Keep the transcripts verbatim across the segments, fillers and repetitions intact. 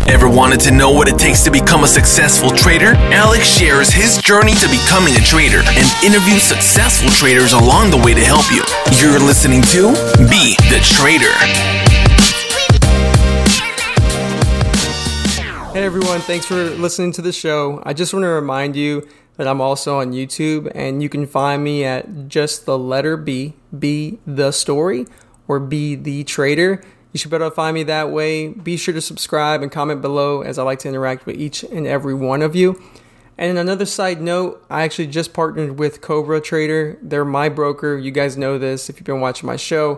Ever wanted to know what it takes to become a successful trader? Alex shares his journey to becoming a trader and interviews successful traders along the way to help you. You're listening to Be the Trader. Hey everyone, thanks for listening to the show. I just want to remind you that I'm also on YouTube, and you can find me at just the letter B, Be the Story, or Be the Trader. You should be able to find me that way. Be sure to subscribe and comment below, as I like to interact with each and every one of you. And another side note, I actually just partnered with Cobra Trader. They're my broker. You guys know this if you've been watching my show.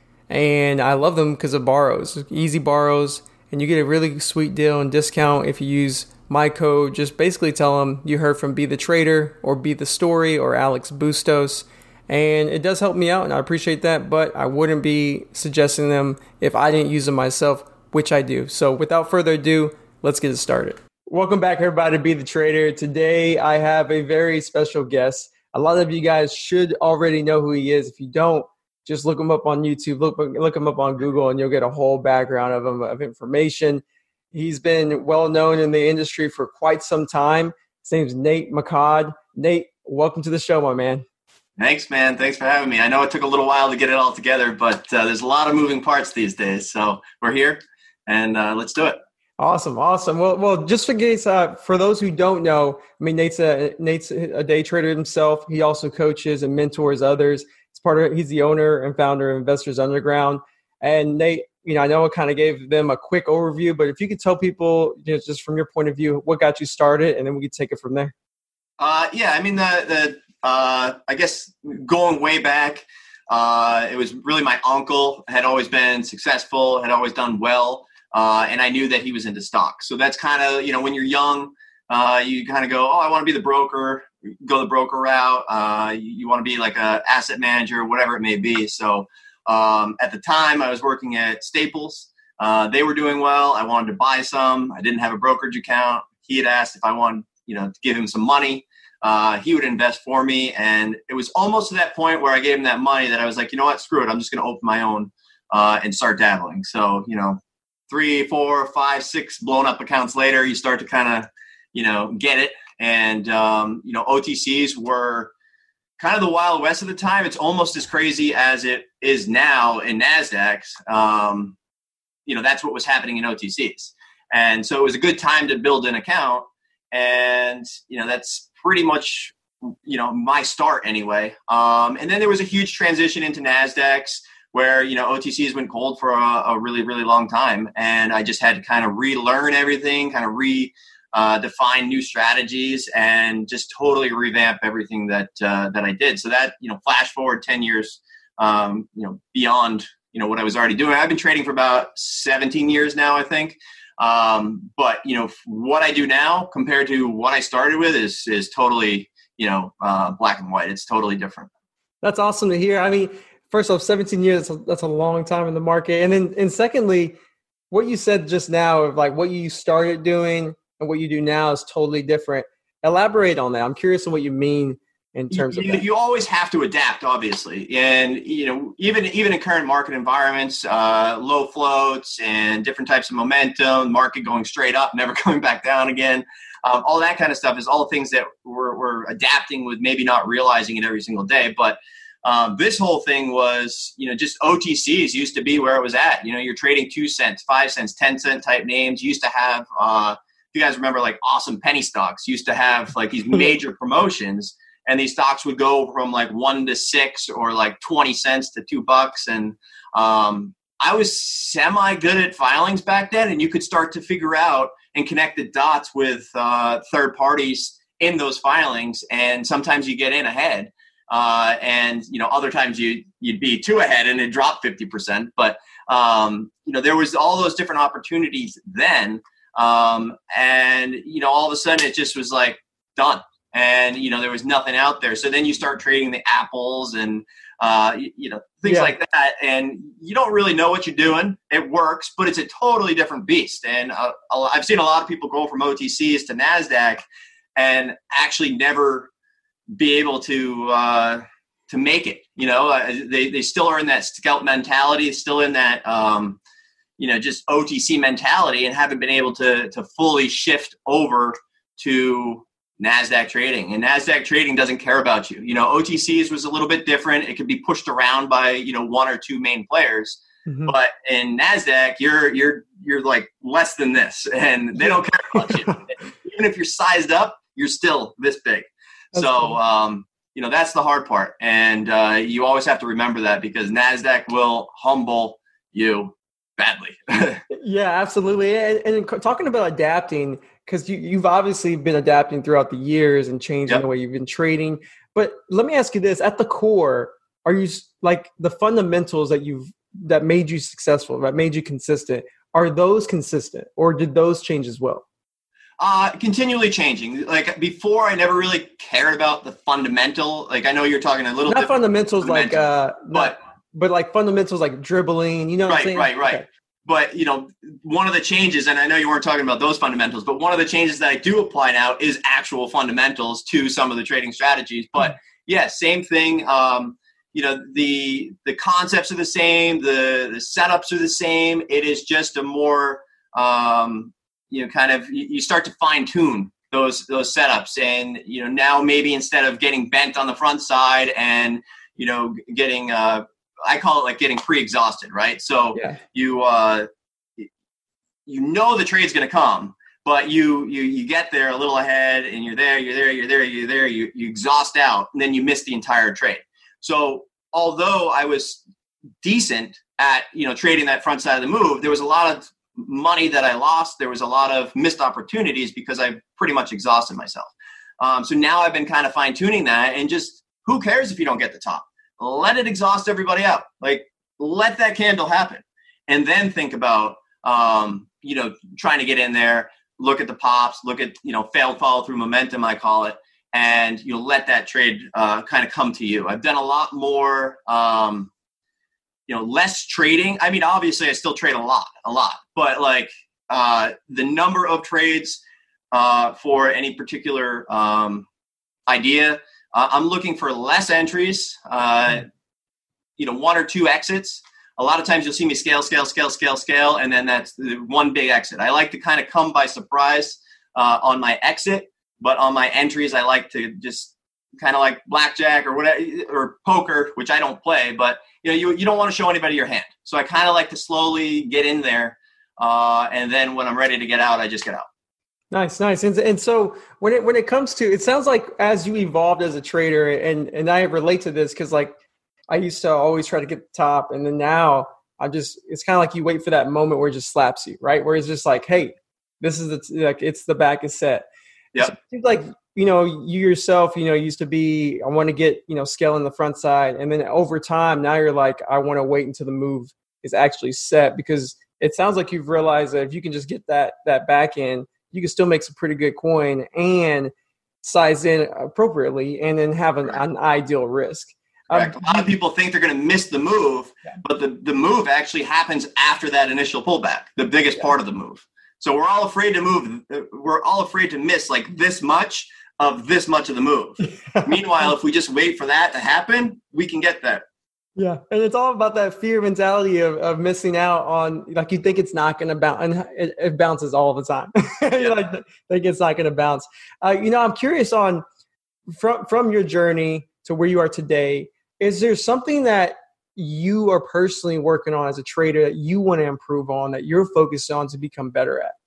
And I love them because of borrows, easy borrows. And you get a really sweet deal and discount if you use my code. Just basically tell them you heard from Be the Trader or Be the Story or Alex Bustos. And it does help me out, and I appreciate that. But I wouldn't be suggesting them if I didn't use them myself, which I do. So without further ado, let's get it started. Welcome back, everybody, to Be the Trader. Today, I have a very special guest. A lot of you guys should already know who he is. If you don't, just look him up on YouTube, look, look him up on Google, and you'll get a whole background of him, of information. He's been well known in the industry for quite some time. His name's Nate McCodd. Nate, welcome to the show, my man. Thanks, man. Thanks for having me. I know it took a little while to get it all together, but uh, there's a lot of moving parts these days. So we're here, and uh, let's do it. Awesome, awesome. Well, well, just for case, uh, for those who don't know, I mean, Nate's a Nate's a day trader himself. He also coaches and mentors others. It's part of. He's the owner and founder of Investors Underground. And Nate, you know, I know I kind of gave them a quick overview, but if you could tell people, you know, just from your point of view, what got you started, and then we could take it from there. Uh, yeah, I mean, the the uh, I guess going way back, uh, it was really my uncle had always been successful, had always done well. Uh, and I knew that he was into stocks. So that's kind of, you know, when you're young, uh, you kind of go, oh, I want to be the broker, go the broker route. Uh, you, you want to be like a asset manager, whatever it may be. So um, at the time I was working at Staples. Uh, they were doing well. I wanted to buy some. I didn't have a brokerage account. He had asked if I wanted, you know, to give him some money. Uh, he would invest for me. And it was almost to that point where I gave him that money that I was like, you know what, screw it. I'm just going to open my own uh, and start dabbling. So, you know, three, four, five, six blown up accounts later, you start to kind of, you know, get it. And, um, you know, O T Cs were kind of the Wild West at the time. It's almost as crazy as it is now in NASDAQs. Um, you know, that's what was happening in O T Cs. And so it was a good time to build an account. And, you know, that's pretty much, you know, my start anyway. Um, and then there was a huge transition into NASDAQs, where, you know, O T Cs went cold for a, a really, really long time. And I just had to kind of relearn everything, kind of re uh, define new strategies, and just totally revamp everything that uh, that I did. So that, you know, flash forward ten years, um, you know, beyond, you know, what I was already doing. I've been trading for about seventeen years now, I think. Um, but, you know, what I do now compared to what I started with is, is totally, you know, uh, black and white. It's totally different. That's awesome to hear. I mean, first off, seventeen years, that's a, that's a long time in the market. And then, and secondly, what you said just now of like what you started doing and what you do now is totally different. Elaborate on that. I'm curious on what you mean in terms you, of that. You always have to adapt, obviously. And, you know, even, even in current market environments, uh, low floats and different types of momentum, market going straight up, never coming back down again. Um, all that kind of stuff is all things that we're, we're adapting with, maybe not realizing it every single day. But Um, this whole thing was, you know, just O T Cs used to be where it was at. You know, you're trading two cents, five cents, ten cent type names. You used to have, uh, if you guys remember, like Awesome Penny Stocks used to have like these major promotions, and these stocks would go from like one to six or like twenty cents to two bucks. And um, I was semi good at filings back then, and you could start to figure out and connect the dots with uh, third parties in those filings. And sometimes you get in ahead. Uh, and, you know, other times you, you'd be two ahead and it dropped fifty percent. But, um, you know, there was all those different opportunities then. Um, and, you know, all of a sudden it just was like done. And, you know, there was nothing out there. So then you start trading the apples and, uh, you, you know, things yeah. like that. And you don't really know what you're doing. It works, but it's a totally different beast. And uh, I've seen a lot of people go from O T Cs to NASDAQ and actually never be able to uh, to make it. You know, uh, they they still are in that scout mentality, still in that um, you know, just O T C mentality and haven't been able to to fully shift over to NASDAQ trading. And NASDAQ trading doesn't care about you. You know, O T Cs was a little bit different. It could be pushed around by, you know, one or two main players. Mm-hmm. But in NASDAQ, you're you're you're like less than this, and they don't care about you. Even if you're sized up, you're still this big. That's so, cool. um, you know, that's the hard part. And uh, you always have to remember that, because NASDAQ will humble you badly. Yeah, absolutely. And, and talking about adapting, because you, you've obviously been adapting throughout the years and changing yep. the way you've been trading. But let me ask you this. At the core, are you like the fundamentals that you've that made you successful, that made you consistent, are those consistent, or did those change as well? Uh, continually changing. Like before, I never really cared about the fundamental. Like I know you're talking a little not fundamentals like uh, but not, but like fundamentals like dribbling. You know, what right, I'm saying? right, right. Okay. But you know, one of the changes, and I know you weren't talking about those fundamentals, but one of the changes that I do apply now is actual fundamentals to some of the trading strategies. But mm-hmm. yeah, same thing. Um, You know, the the concepts are the same, the, the setups are the same. It is just a more, um, you know, kind of, you, you start to fine tune those those setups. And, you know, now maybe instead of getting bent on the front side and, you know, getting, uh, I call it like getting pre-exhausted, right? So yeah. you, uh, you know the trade's going to come, but you, you you get there a little ahead and you're there, you're there, you're there, you're there, you, you exhaust out, and then you miss the entire trade. So although I was decent at, you know, trading that front side of the move, there was a lot of money that I lost. There was a lot of missed opportunities because I pretty much exhausted myself. Um, so now I've been kind of fine tuning that, and just who cares if you don't get the top? Let it exhaust everybody out. Like let that candle happen, and then think about, um, you know, trying to get in there, look at the pops, look at, you know, failed follow through momentum, I call it. And you know, let that trade uh, kind of come to you. I've done a lot more, um, you know, less trading. I mean, obviously, I still trade a lot, a lot. But like uh, the number of trades uh, for any particular um, idea, uh, I'm looking for less entries. Uh, you know, one or two exits. A lot of times, you'll see me scale, scale, scale, scale, scale, and then that's the one big exit. I like to kind of come by surprise uh, on my exit. But on my entries, I like to just kind of like blackjack or whatever, or poker, which I don't play. But you know, you you don't want to show anybody your hand. So I kind of like to slowly get in there, uh, and then when I'm ready to get out, I just get out. Nice, nice. And and so when it when it comes to, it sounds like as you evolved as a trader, and and I relate to this because like I used to always try to get the top, and then now I just it's kind of like you wait for that moment where it just slaps you, right? Where it's just like, hey, this is the like it's the back is set. Yeah. So it seems like, you know, you yourself, you know, used to be, I want to get, you know, scale in the front side. And then over time, now you're like, I want to wait until the move is actually set, because it sounds like you've realized that if you can just get that, that back in, you can still make some pretty good coin and size in appropriately and then have an, an ideal risk. Um, a lot of people think they're going to miss the move, yeah. but the, the move actually happens after that initial pullback, the biggest yeah. part of the move. So we're all afraid to move. We're all afraid to miss like this much of this much of the move. Meanwhile, if we just wait for that to happen, we can get there. Yeah. And it's all about that fear mentality of, of missing out on, like, you think it's not going to bounce, and it, it bounces all the time. Yeah. You like, think it's not going to bounce. Uh, you know, I'm curious on from, from your journey to where you are today, is there something that you are personally working on as a trader that you want to improve on, that you're focused on to become better at?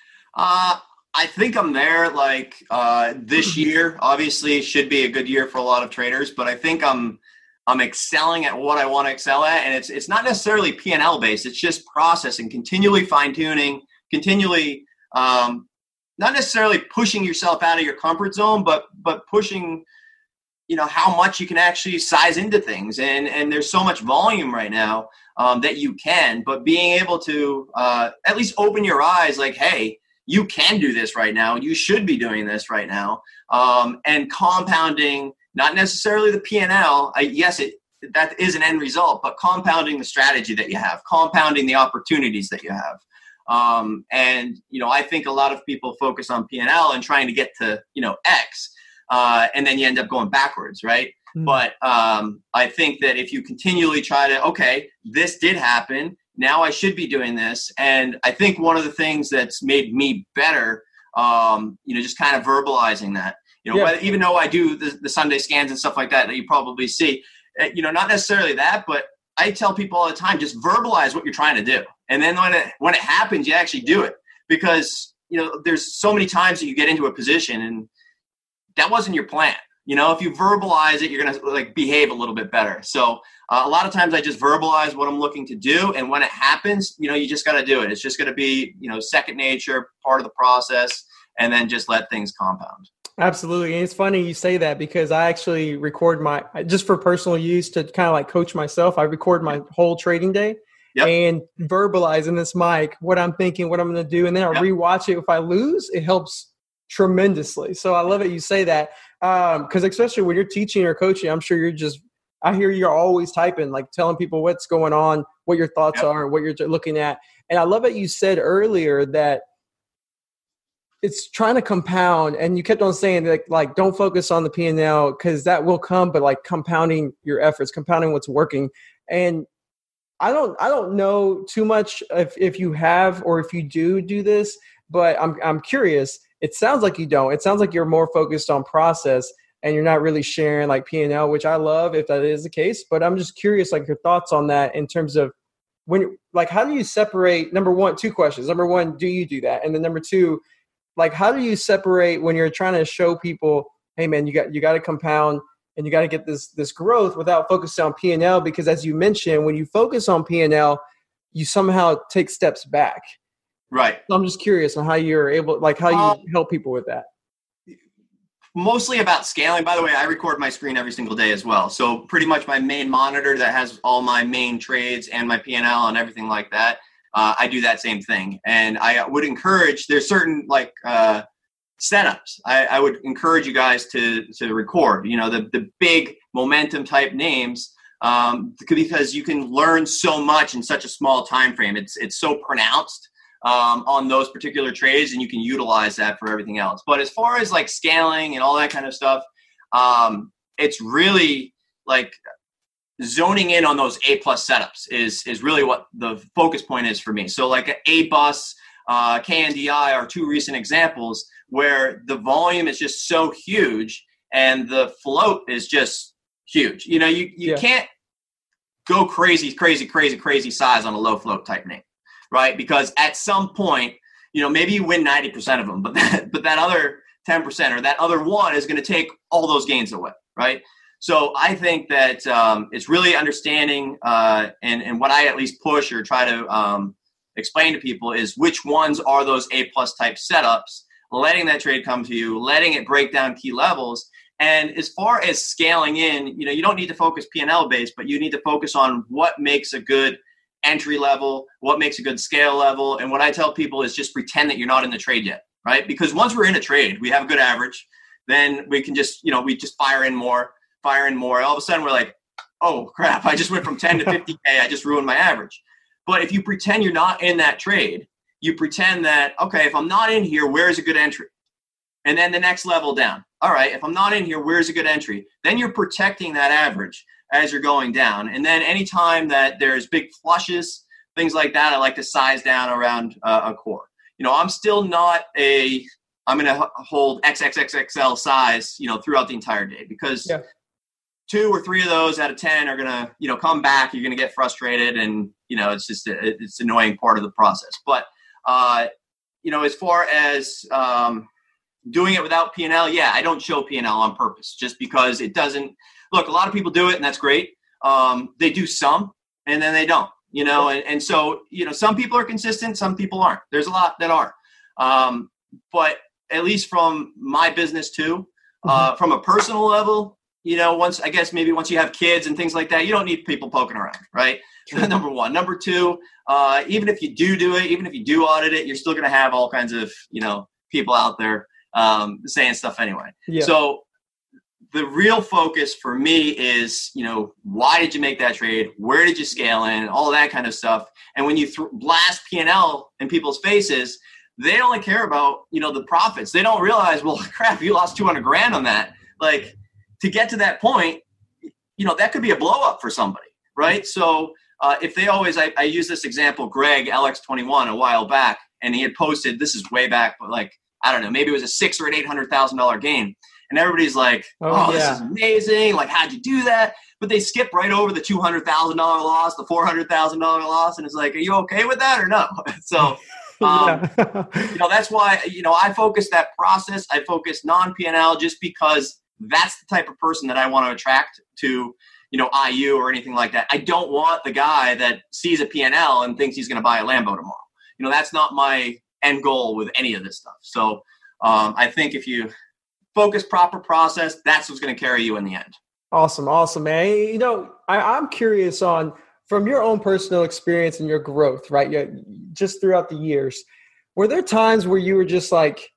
Uh, I think I'm there. Like uh, this year, obviously, should be a good year for a lot of traders, but I think I'm I'm excelling at what I want to excel at, and it's it's not necessarily P and L based. It's just processing, continually fine tuning, continually um, not necessarily pushing yourself out of your comfort zone, but but pushing, you know, how much you can actually size into things. And, and there's so much volume right now um, that you can, but being able to uh, at least open your eyes like, hey, you can do this right now. You should be doing this right now. Um, and compounding, not necessarily the P and L. I, yes, it that is an end result, but compounding the strategy that you have, compounding the opportunities that you have. Um, and, you know, I think a lot of people focus on P and L and trying to get to, you know, X. Uh, and then you end up going backwards, right? Mm-hmm. But um, I think that if you continually try to, okay, this did happen, now I should be doing this. And I think one of the things that's made me better, um, you know, just kind of verbalizing that, you know, Yeah. whether, even though I do the, the Sunday scans and stuff like that, that you probably see, you know, not necessarily that, but I tell people all the time, just verbalize what you're trying to do. And then when it, when it happens, you actually do it, because, you know, there's so many times that you get into a position and that wasn't your plan. You know, if you verbalize it, you're going to like behave a little bit better. So uh, a lot of times I just verbalize what I'm looking to do. And when it happens, you know, you just got to do it. It's just going to be, you know, second nature, part of the process, and then just let things compound. Absolutely. And it's funny you say that, because I actually record my, just for personal use to kind of like coach myself, I record my whole trading day. Yep. And verbalize in this mic what I'm thinking, what I'm going to do. And then I'll yep. rewatch it. If I lose, it helps tremendously. So I love it you say that, because um, especially when you're teaching or coaching, I'm sure you're just, I hear you're always typing, like telling people what's going on, what your thoughts yep. are, what you're looking at. And I love that you said earlier that it's trying to compound, and you kept on saying like, like don't focus on the P and L, because that will come, but like compounding your efforts, compounding what's working. And I don't, I don't know too much if, if you have, or if you do do this, but I'm, I'm curious. It sounds like you don't. It sounds like you're more focused on process, and you're not really sharing like P and L, which I love if that is the case. But I'm just curious, like your thoughts on that in terms of when, like, how do you separate? Number one, two questions. Number one, do you do that? And then number two, like, how do you separate when you're trying to show people, hey man, you got, you got to compound and you got to get this, this growth without focusing on P and L? Because as you mentioned, when you focus on P and L, you somehow take steps back. Right. So I'm just curious on how you're able, like how you um, help people with that. Mostly about scaling. By the way, I record my screen every single day as well. So pretty much my main monitor that has all my main trades and my P and L and everything like that. Uh, I do that same thing. And I would encourage, there's certain like uh, setups. I, I would encourage you guys to, to record, you know, the, the big momentum type names, um, because you can learn so much in such a small time frame. It's, it's so pronounced um, on those particular trades, and you can utilize that for everything else. But as far as like scaling and all that kind of stuff, um, it's really like zoning in on those A plus setups is, is really what the focus point is for me. So like A bus, uh, K N D I are two recent examples where the volume is just so huge and the float is just huge. You know, you, you yeah. can't go crazy, crazy, crazy, crazy size on a low float type name, right? Because at some point, you know, maybe you win ninety percent of them, but that, but that other ten percent or that other one is going to take all those gains away, right? So I think that um, it's really understanding uh, and, and what I at least push or try to um, explain to people is which ones are those A plus type setups, letting that trade come to you, letting it break down key levels. And as far as scaling in, you know, you don't need to focus P and L based, but you need to focus on what makes a good entry level, what makes a good scale level. And what I tell people is just pretend that you're not in the trade yet, right? Because once we're in a trade, we have a good average, then we can just, you know, we just fire in more. firing more. All of a sudden we're like, oh crap, I just went from ten to fifty K. I just ruined my average. But if you pretend you're not in that trade, you pretend that, okay, if I'm not in here, where's a good entry? And then the next level down. All right, if I'm not in here, where's a good entry? Then you're protecting that average as you're going down. And then anytime that there's big flushes, things like that, I like to size down around uh, a core. You know, I'm still not a, I'm going to hold triple X L size, you know, throughout the entire day, because yeah. two or three of those out of ten are going to, you know, come back. You're going to get frustrated, and, you know, it's just, a, it's an annoying part of the process. But, uh, you know, as far as um, doing it without P and L, yeah, I don't show P and L on purpose just because it doesn't, look, a lot of people do it and that's great. Um, they do some and then they don't, you know, and, and so, you know, some people are consistent, some people aren't. There's a lot that are. Um, but at least from my business too, uh, mm-hmm. from a personal level, you know, once, I guess maybe once you have kids and things like that, you don't need people poking around, right? Sure. Number one. Number two, uh, even if you do do it, even if you do audit it, you're still going to have all kinds of, you know, people out there um, saying stuff anyway. Yeah. So the real focus for me is, you know, why did you make that trade? Where did you scale in? All that kind of stuff. And when you th- blast P and L in people's faces, they only care about, you know, the profits. They don't realize, well, crap, you lost two hundred grand on that. Like, to get to that point, you know, that could be a blow up for somebody, right? So uh, if they always, I, I use this example, Greg, L X twenty-one, a while back, and he had posted, this is way back, but like, I don't know, maybe it was a six or an eight hundred thousand dollar game. And everybody's like, oh, oh yeah. This is amazing. Like, how'd you do that? But they skip right over the two hundred thousand dollar loss, the four hundred thousand dollar loss. And it's like, are you okay with that or no? So, um, you know, that's why, you know, I focus that process. I focus non-P and L just because that's the type of person that I want to attract to, you know, I U or anything like that. I don't want the guy that sees a P and L and thinks he's going to buy a Lambo tomorrow. You know, that's not my end goal with any of this stuff. So um, I think if you focus, proper process, that's what's going to carry you in the end. Awesome. Awesome, man. You know, I, I'm curious on, from your own personal experience and your growth, right? You, just throughout the years, were there times where you were just like,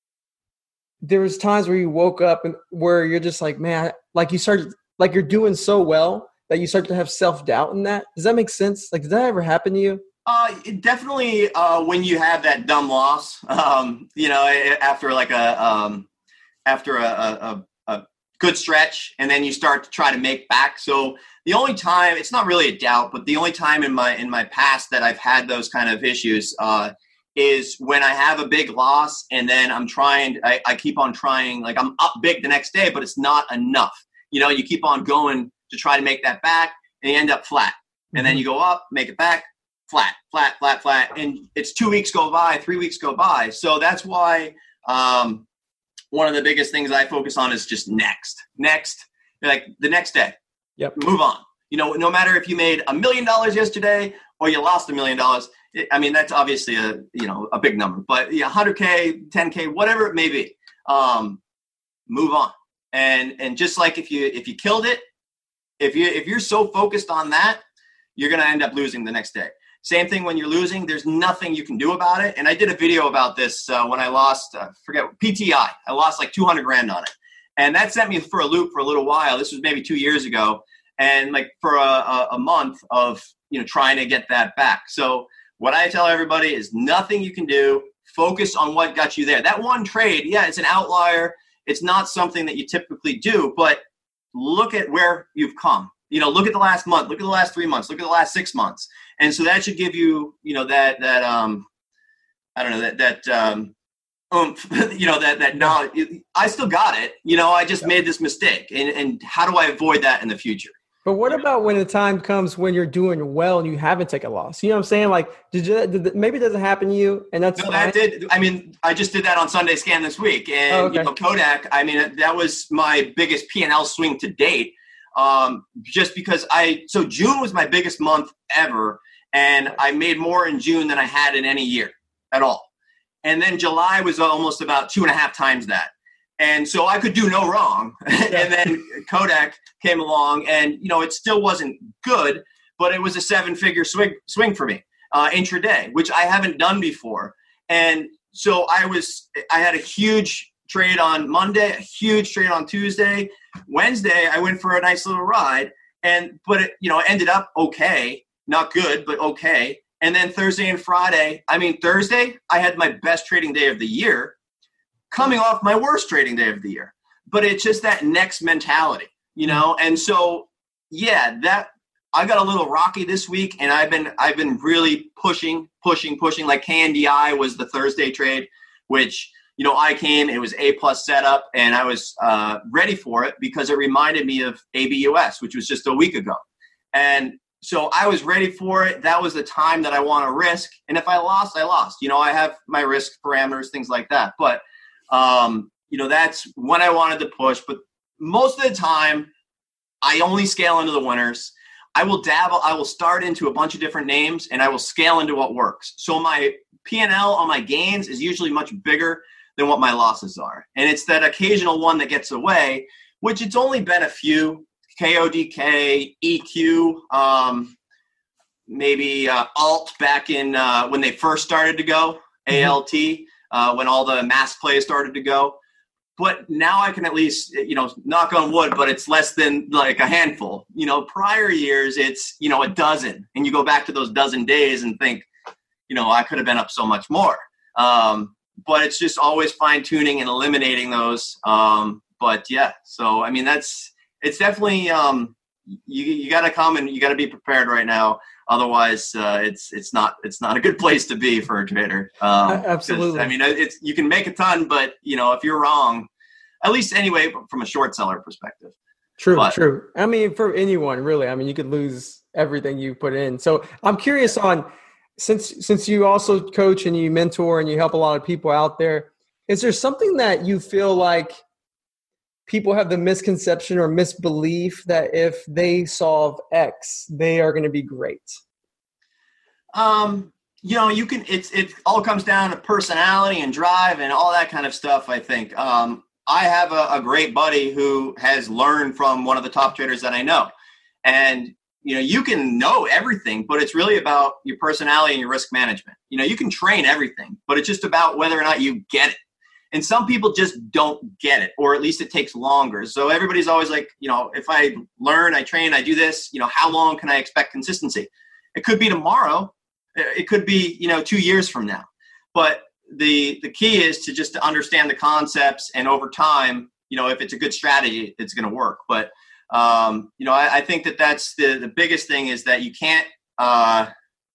there was times where you woke up and where you're just like, man, like you started, like you're doing so well that you start to have self-doubt in that? Does that make sense? Like, did that ever happen to you? Uh, definitely uh, when you have that dumb loss, um, you know, after like a, um, after a, a, a good stretch, and then you start to try to make back. So the only time, it's not really a doubt, but the only time in my in my past that I've had those kind of issues uh, is when I have a big loss, and then I'm trying, I, I keep on trying, like I'm up big the next day, but it's not enough. You know, you keep on going to try to make that back, and you end up flat. And mm-hmm. then you go up, make it back, flat, flat, flat, flat. And it's two weeks go by, three weeks go by. So that's why um, one of the biggest things I focus on is just next, next, like the next day. Yep. Move on. You know, no matter if you made a million dollars yesterday or you lost a million dollars. I mean, that's obviously a, you know, a big number, but yeah, one hundred K, ten K, whatever it may be, um, move on. And, and just like if you, if you killed it, if you, if you're so focused on that, you're going to end up losing the next day. Same thing when you're losing, there's nothing you can do about it. And I did a video about this uh, when I lost, uh, forget, P T I. I lost like two hundred grand on it. And that sent me for a loop for a little while. This was maybe two years ago. And like for a, a, a month of, you know, trying to get that back. So what I tell everybody is nothing you can do. Focus on what got you there. That one trade, yeah, it's an outlier. It's not something that you typically do, but look at where you've come. You know, look at the last month, look at the last three months, look at the last six months. And so that should give you, you know, that, that, um, I don't know, that, that, um, oomph, you know, that, that knowledge. I still got it. You know, I just yeah. made this mistake. And, and how do I avoid that in the future? But what about when the time comes when you're doing well and you haven't taken a loss? You know what I'm saying? Like, did you, did, maybe it doesn't happen to you and that's No, that did. I mean, I just did that on Sunday Scan this week. And, oh, okay. you know, Kodak, I mean, that was my biggest P and L swing to date. Um, just because I, so June was my biggest month ever. And I made more in June than I had in any year at all. And then July was almost about two and a half times that. And so I could do no wrong. Yeah. And then Kodak came along and, you know, it still wasn't good, but it was a seven figure swing, swing for me, uh, intraday, which I haven't done before. And so I was, I had a huge trade on Monday, a huge trade on Tuesday. Wednesday, I went for a nice little ride and, but it, you know, it ended up okay, not good, but okay. And then Thursday and Friday, I mean, Thursday, I had my best trading day of the year, coming off my worst trading day of the year. But it's just that next mentality, you know? And so, yeah, that I got a little rocky this week and I've been, I've been really pushing, pushing, pushing. Like K N D I was the Thursday trade, which, you know, I came, it was A plus setup and I was uh, ready for it because it reminded me of A B U S, which was just a week ago. And so I was ready for it. That was the time that I want to risk. And if I lost, I lost. You know, I have my risk parameters, things like that. But Um, you know, that's when I wanted to push, but most of the time I only scale into the winners. I will dabble. I will start into a bunch of different names and I will scale into what works. So my P and L on my gains is usually much bigger than what my losses are. And it's that occasional one that gets away, which it's only been a few. K O D K, E Q, um, maybe uh, Alt back in uh, when they first started to go, mm-hmm. A L T. Uh, when all the mass plays started to go. But now I can at least, you know, knock on wood, but it's less than like a handful. You know, prior years, it's, you know, a dozen. And you go back to those dozen days and think, you know, I could have been up so much more. Um, but it's just always fine tuning and eliminating those. Um, but yeah, so, I mean, that's, it's definitely, um, you, you got to come and you got to be prepared right now. Otherwise, uh, it's it's not it's not a good place to be for a trader. Um, Absolutely. I mean, it's you can make a ton, but you know, if you're wrong, at least anyway, from a short seller perspective. True, But, true. I mean, for anyone really, I mean, you could lose everything you put in. So I'm curious on, since since you also coach and you mentor and you help a lot of people out there, is there something that you feel like people have the misconception or misbelief that if they solve X, they are going to be great? Um, you know, you can. It's it all comes down to personality and drive and all that kind of stuff. I think. Um, I have a, a great buddy who has learned from one of the top traders that I know. And, you know, you can know everything, but it's really about your personality and your risk management. You know, you can train everything, but it's just about whether or not you get it. And some people just don't get it, or at least it takes longer. So everybody's always like, you know, if I learn, I train, I do this, you know, how long can I expect consistency? It could be tomorrow. It could be, you know, two years from now. But the the key is to just to understand the concepts, and over time, you know, if it's a good strategy, it's going to work. But um, you know, I, I think that that's the the biggest thing, is that you can't uh,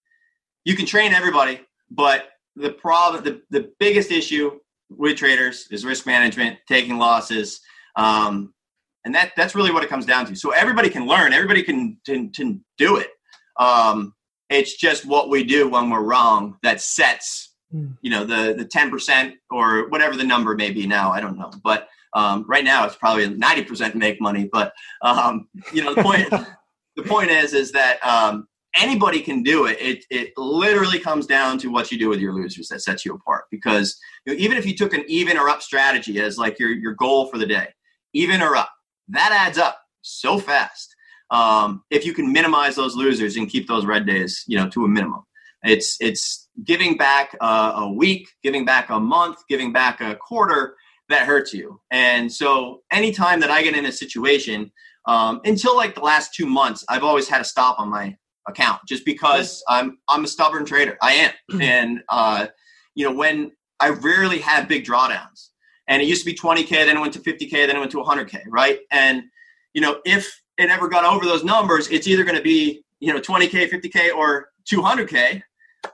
you can train everybody, but the problem, the, the biggest issue with traders is risk management, taking losses, um, and that that's really what it comes down to. So everybody can learn, everybody can can, can do it. Um, it's just what we do when we're wrong that sets, you know, the, the ten percent or whatever the number may be now. I don't know. But um, right now it's probably ninety percent make money. But, um, you know, the point, the point is, is that um, anybody can do it. It it literally comes down to what you do with your losers that sets you apart. Because, you know, even if you took an even or up strategy as like your, your goal for the day, even or up, that adds up so fast. Um, if you can minimize those losers and keep those red days, you know, to a minimum. It's it's giving back a, a week, giving back a month, giving back a quarter that hurts you. And so anytime that I get in a situation, um, until like the last two months, I've always had a stop on my account just because I'm I'm a stubborn trader. I am. And, uh, you know, when I rarely have big drawdowns, and it used to be twenty K, then it went to fifty K, then it went to one hundred K, right? And, you know, if it ever got over those numbers, it's either going to be, you know, twenty K, fifty K, or two hundred K.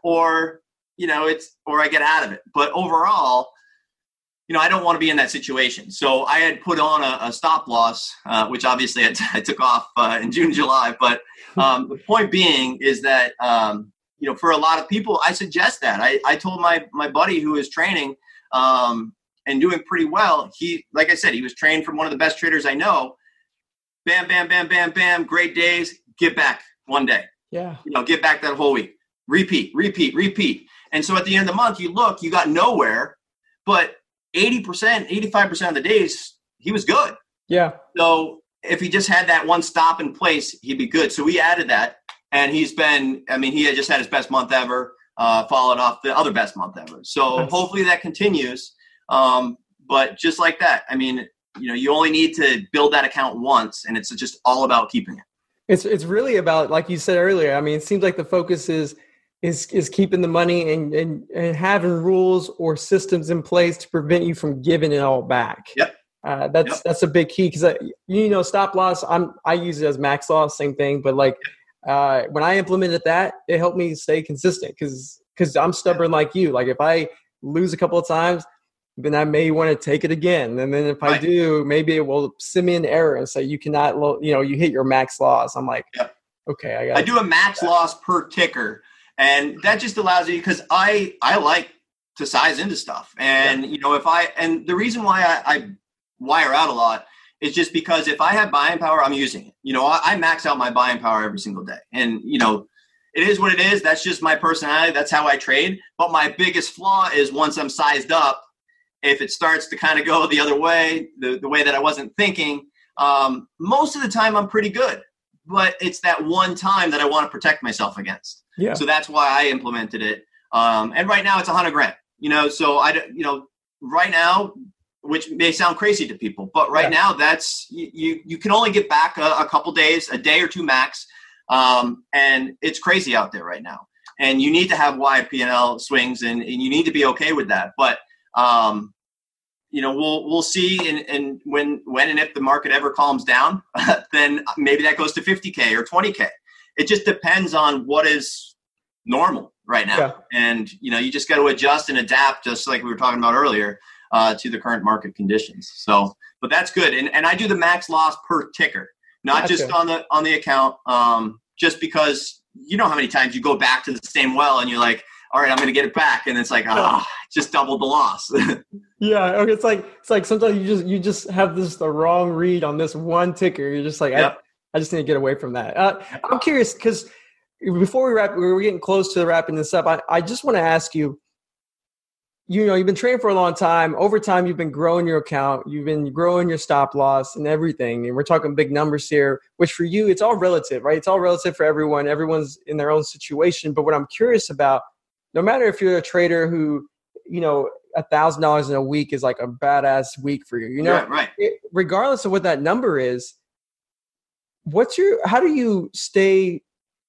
Or, you know, it's, or I get out of it. But overall, you know, I don't want to be in that situation. So I had put on a, a stop loss, uh, which obviously I, t- I took off uh, in June, July. But um, the point being is that, um, you know, for a lot of people, I suggest that. I, I told my, my buddy who is training um, and doing pretty well. He, like I said, he was trained from one of the best traders I know. Bam, bam, bam, bam, bam. Great days. Give back one day. Yeah. You know, give back that whole week. Repeat, repeat, repeat. And so at the end of the month, you look, you got nowhere, but eighty percent, eighty-five percent of the days, he was good. Yeah. So if he just had that one stop in place, he'd be good. So we added that, and he's been, I mean, he had just had his best month ever, uh, followed off the other best month ever. So Nice. Hopefully that continues. Um, but just like that, I mean, you know, you only need to build that account once, and it's just all about keeping it. It's it's really about, like you said earlier, I mean, it seems like the focus is is is keeping the money and, and, and having rules or systems in place to prevent you from giving it all back. Yep. Uh, that's Yep. that's a big key, because you know, stop loss, I'm I use it as max loss, same thing. But like uh, when I implemented that, it helped me stay consistent, because because I'm stubborn like you. Like if I lose a couple of times, then I may want to take it again. And then if I Right. do, maybe it will send me an error and say you cannot, lo- you know, you hit your max loss. I'm like, Yep. okay, I got. I do a max loss per ticker, and that just allows you, because I I like to size into stuff, and yeah. you know, if I and the reason why I, I wire out a lot is just because if I have buying power, I'm using it. You know, I, I max out my buying power every single day, and you know, it is what it is. That's just my personality. That's how I trade. But my biggest flaw is once I'm sized up, if it starts to kind of go the other way, the, the way that I wasn't thinking, um, most of the time I'm pretty good. But it's that one time that I want to protect myself against. Yeah. So that's why I implemented it. Um, and right now it's a hundred grand, you know, so I, you know, right now, which may sound crazy to people, but right yeah. now that's, you, you, you can only get back a, a couple days, a day or two max. Um, and it's crazy out there right now. And you need to have wide P and L swings, and, and you need to be okay with that. But, um, you know, we'll we'll see, and, and when when and if the market ever calms down, then maybe that goes to fifty K or twenty K. it just depends on what is normal right now. Yeah. And, you know, you just got to adjust and adapt, just like we were talking about earlier, uh, to the current market conditions. So, but that's good. And and I do the max loss per ticker, not Gotcha. just on the, on the account, um, just because you know how many times you go back to the same well and you're like, all right, I'm going to get it back. And it's like, ah, oh, just doubled the loss. Yeah. Okay. It's like, it's like sometimes you just, you just have this, the wrong read on this one ticker. You're just like, Yep. I, I just need to get away from that. Uh, I'm curious because before we wrap, we're getting close to wrapping this up. I, I just want to ask you, you know, you've been trading for a long time. Over time, you've been growing your account. You've been growing your stop loss and everything. And we're talking big numbers here, which for you, it's all relative, right? It's all relative for everyone. Everyone's in their own situation. But what I'm curious about, no matter if you're a trader who, you know, a thousand dollars in a week is like a badass week for you, you know, Right, right. it, regardless of what that number is, what's your, how do you stay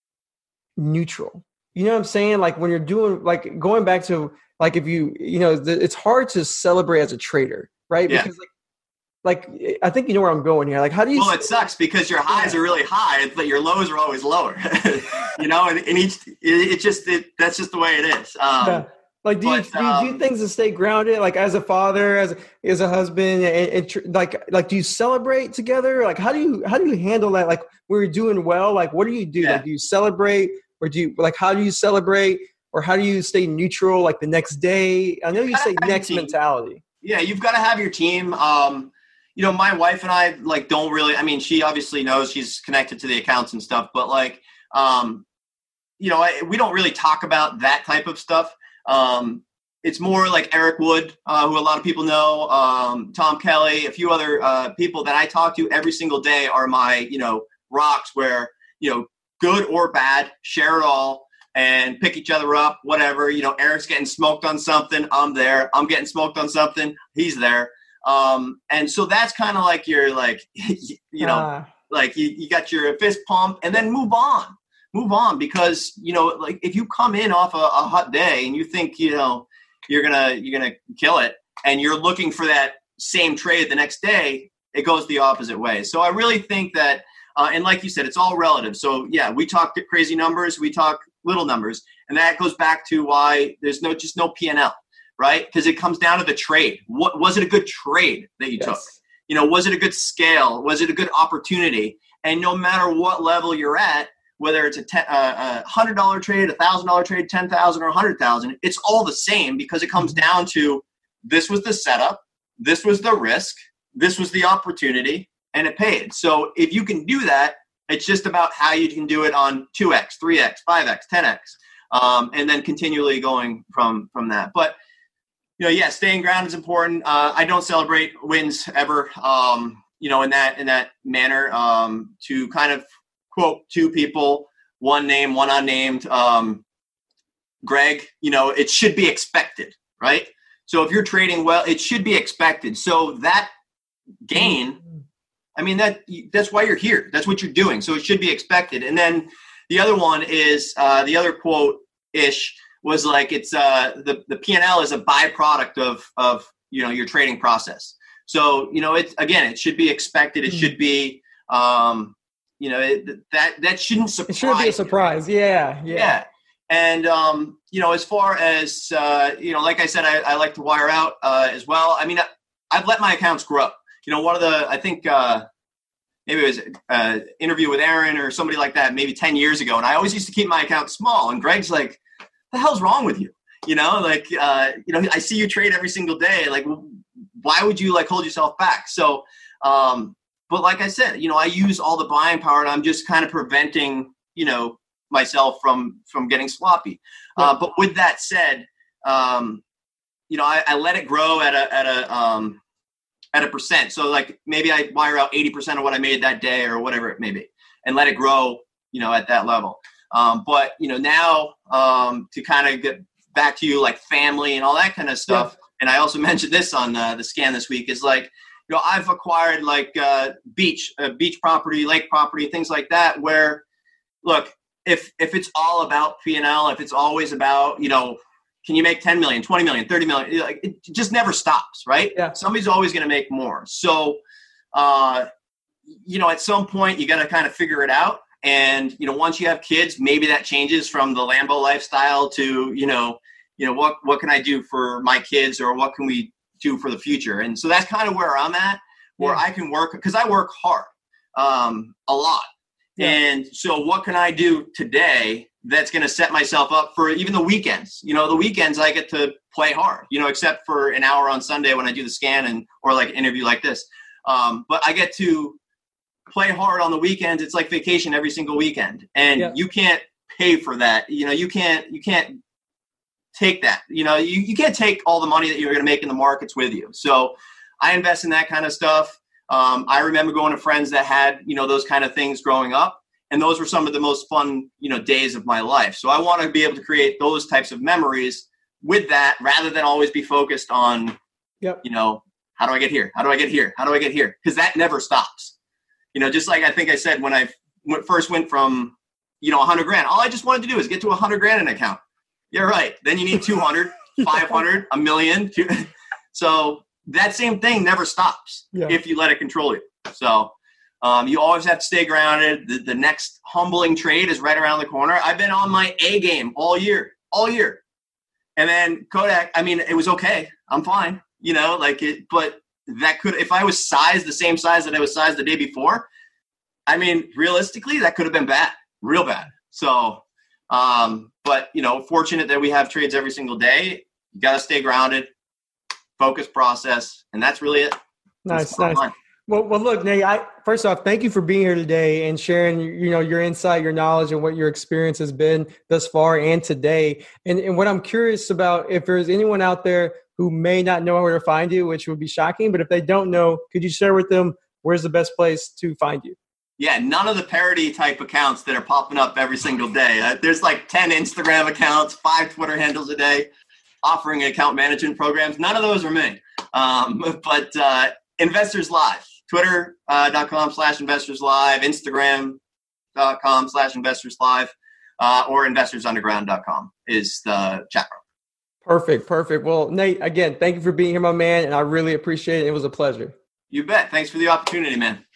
neutral? You know what I'm saying? Like when you're doing, like going back to, like if you, you know, the, it's hard to celebrate as a trader, right? Yeah. Because like, like, I think you know where I'm going here. Like, how do you? Well, it sucks because your highs Yeah. are really high, but your lows are always lower. You know, and, and each it, it just it, that's just the way it is. Um, Yeah. Like, do you, but, do you do um, things to stay grounded? Like, as a father, as as a husband, and, and tr- like, like, do you celebrate together? Like, how do you how do you handle that? Like, when you're doing well, like, what do you do? Yeah. Like, do you celebrate, or do you like how do you celebrate, or how do you stay neutral? Like the next day, I know you gotta say have next a team. mentality. Yeah, you've got to have your team. Um, you know, my wife and I like don't really. I mean, she obviously knows she's connected to the accounts and stuff, but like, um, you know, I, we don't really talk about that type of stuff. Um, it's more like Eric Wood, uh, who a lot of people know, um, Tom Kelly, a few other uh, people that I talk to every single day are my, you know, rocks where, you know, good or bad, share it all and pick each other up, whatever. You know, Eric's getting smoked on something, I'm there. I'm getting smoked on something, he's there. Um, and so that's kind of like your, like, you know, Uh, like you, you got your fist pump and then move on, move on. Because, you know, like if you come in off a, a hot day and you think, you know, you're gonna you're gonna kill it, and you're looking for that same trade the next day, it goes the opposite way. So I really think that, uh, and like you said, it's all relative. So yeah, we talk crazy numbers, we talk little numbers, and that goes back to why there's no just no P and L, right? Because it comes down to the trade. What was it a good trade that you yes. took? You know, was it a good scale? Was it a good opportunity? And no matter what level you're at, whether it's a ten, uh, a one hundred dollars trade, a one thousand dollars trade, ten thousand dollars or one hundred thousand dollars, it's all the same because it comes down to this was the setup, this was the risk, this was the opportunity, and it paid. So if you can do that, it's just about how you can do it on two X, three X, five X, ten X, um, and then continually going from, from that. But, you know, yeah, staying grounded is important. Uh, I don't celebrate wins ever, um, you know, in that in that manner, um, to kind of quote two people, one name, one unnamed, um, Greg, you know, it should be expected, right? So if you're trading well, it should be expected. So that gain, I mean, that that's why you're here. That's what you're doing. So it should be expected. And then the other one is, uh, the other quote-ish was like, it's uh, the, the P and L is a byproduct of, of, you know, your trading process. So, you know, it's, again, it should be expected. It should be, um, you know, it, that that shouldn't surprise. It should be a surprise. Yeah, yeah. Yeah. And, um, you know, as far as, uh, you know, like I said, I, I like to wire out uh, as well. I mean, I, I've let my accounts grow. You know, one of the, I think uh, maybe it was an interview with Aaron or somebody like that, maybe ten years ago. And I always used to keep my account small. And Greg's like, the hell's wrong with you? You know, like, uh, you know, I see you trade every single day. Like, why would you like hold yourself back? So, um, but like I said, you know, I use all the buying power and I'm just kind of preventing, you know, myself from, from getting sloppy. Uh, but with that said, um, you know, I, I let it grow at a, at a, um, at a percent. So like maybe I wire out eighty percent of what I made that day or whatever it may be and let it grow, you know, at that level. Um, but, you know, now um, to kind of get back to you, like family and all that kind of stuff. Yeah. And I also mentioned this on uh, the scan this week is like, you know, I've acquired like uh, beach, uh, beach property, lake property, things like that, where, look, if if it's all about P and L, if it's always about, you know, can you make ten million, twenty million, thirty million, like, it just never stops, right? Yeah. Somebody's always going to make more. So, uh, you know, at some point you got to kind of figure it out. And, you know, once you have kids, maybe that changes from the Lambo lifestyle to, you know, you know, what, what can I do for my kids, or what can we do for the future? And so that's kind of where I'm at, where yeah. I can work, because I work hard um, a lot. Yeah. And so what can I do today that's going to set myself up for even the weekends? You know, the weekends I get to play hard, you know, except for an hour on Sunday when I do the scan and, or like an interview like this. Um, but I get to play hard on the weekends. It's like vacation every single weekend. And yeah. you can't pay for that. You know, you can't, you can't take that, you know, you, you can't take all the money that you're going to make in the markets with you. So I invest in that kind of stuff. Um, I remember going to friends that had, you know, those kind of things growing up. And those were some of the most fun, you know, days of my life. So I want to be able to create those types of memories with that, rather than always be focused on, yep. you know, how do I get here? How do I get here? How do I get here? Because that never stops. You know, just like I think I said when I went, first went from, you know, a hundred grand, all I just wanted to do is get to a hundred grand in an account. You're right. Then you need two hundred, five hundred, a million. Two, so that same thing never stops yeah. if you let it control you. So um, you always have to stay grounded. The, the next humbling trade is right around the corner. I've been on my A game all year, all year. And then Kodak, I mean, it was okay. I'm fine, you know, like it, but that could, if I was sized the same size that I was sized the day before, I mean, realistically, that could have been bad, real bad. So, um, but, you know, fortunate that we have trades every single day. You got to stay grounded, focus, process, and that's really it. Nice, nice. Line. Well, well, look, Nate, I, first off, thank you for being here today and sharing, you know, your insight, your knowledge, and what your experience has been thus far and today. And, and what I'm curious about, if there's anyone out there who may not know where to find you, which would be shocking, but if they don't know, could you share with them where's the best place to find you? Yeah, none of the parody type accounts that are popping up every single day. Uh, there's like ten Instagram accounts, five Twitter handles a day offering account management programs. None of those are me. Um, but uh, Investors Live, twitter.com uh, slash investors live, Instagram.com slash investors live, uh, or investors underground dot com is the chat room. Perfect, perfect. Well, Nate, again, thank you for being here, my man, and I really appreciate it. It was a pleasure. You bet. Thanks for the opportunity, man.